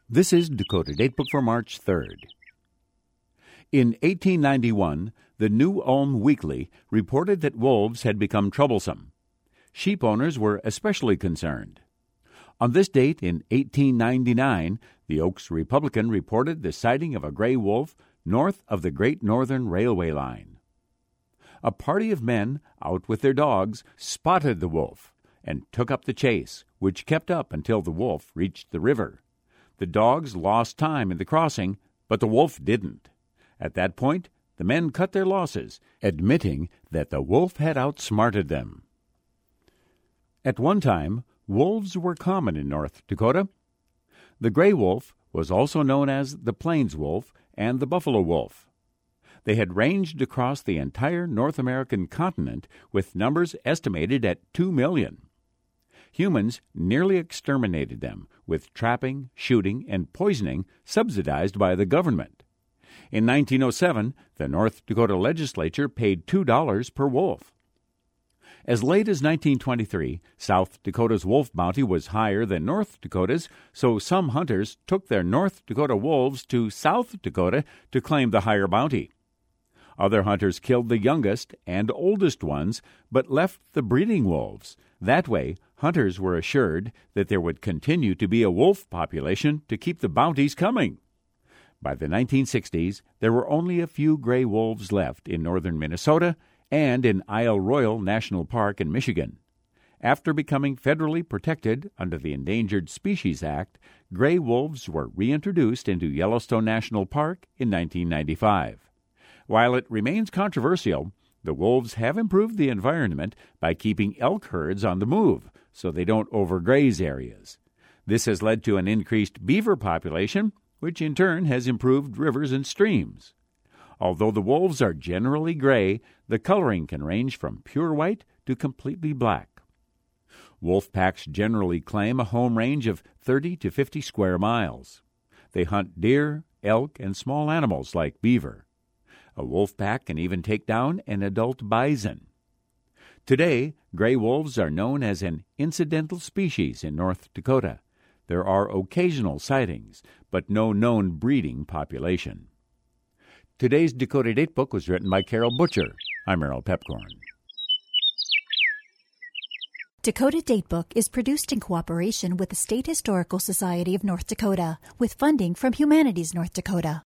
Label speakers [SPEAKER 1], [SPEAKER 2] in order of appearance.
[SPEAKER 1] This is Dakota Datebook for March 3rd. In 1891, the New Ulm Weekly reported that wolves had become troublesome. Sheep owners were especially concerned. On this date in 1899, the Oaks Republican reported the sighting of a gray wolf north of the Great Northern Railway line. A party of men, out with their dogs, spotted the wolf and took up the chase, which kept up until the wolf reached the river. The dogs lost time in the crossing, but the wolf didn't. At that point, the men cut their losses, admitting that the wolf had outsmarted them. At one time, wolves were common in North Dakota. The gray wolf was also known as the plains wolf and the buffalo wolf. They had ranged across the entire North American continent, with numbers estimated at 2 million. Humans nearly exterminated them, with trapping, shooting, and poisoning subsidized by the government. In 1907, the North Dakota legislature paid $2 per wolf. As late as 1923, South Dakota's wolf bounty was higher than North Dakota's, so some hunters took their North Dakota wolves to South Dakota to claim the higher bounty. Other hunters killed the youngest and oldest ones, but left the breeding wolves. That way, hunters were assured that there would continue to be a wolf population to keep the bounties coming. By the 1960s, there were only a few gray wolves left in northern Minnesota and in Isle Royale National Park in Michigan. After becoming federally protected under the Endangered Species Act, gray wolves were reintroduced into Yellowstone National Park in 1995. While it remains controversial, the wolves have improved the environment by keeping elk herds on the move so they don't overgraze areas. This has led to an increased beaver population, which in turn has improved rivers and streams. Although the wolves are generally gray, the coloring can range from pure white to completely black. Wolf packs generally claim a home range of 30 to 50 square miles. They hunt deer, elk, and small animals like beaver. A wolf pack can even take down an adult bison. Today, gray wolves are known as an incidental species in North Dakota. There are occasional sightings, but no known breeding population. Today's Dakota Datebook was written by Carol Butcher. I'm Errol Pepcorn.
[SPEAKER 2] Dakota Datebook is produced in cooperation with the State Historical Society of North Dakota, with funding from Humanities North Dakota.